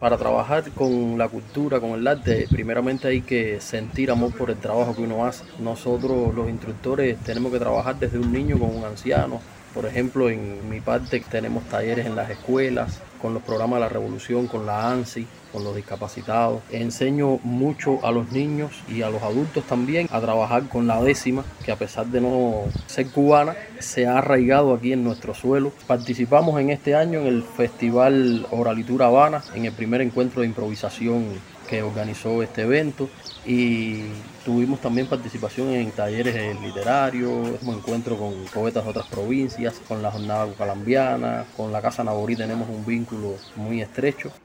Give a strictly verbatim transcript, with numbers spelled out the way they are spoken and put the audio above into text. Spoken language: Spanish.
Para trabajar con la cultura, con el arte, primeramente hay que sentir amor por el trabajo que uno hace. Nosotros los instructores tenemos que trabajar desde un niño con un anciano. Por ejemplo, en mi parte tenemos talleres en las escuelas, con los programas de la Revolución, con la ANSI, con los discapacitados. Enseño mucho a los niños y a los adultos también a trabajar con la décima, que a pesar de no ser cubana, se ha arraigado aquí en nuestro suelo. Participamos en este año en el Festival Oralitura Habana, en el primer encuentro de improvisación que organizó este evento, y tuvimos también participación en talleres literarios, un encuentro con poetas de otras provincias, con la jornada calambiana, con la Casa Naborí tenemos un vínculo muy estrecho.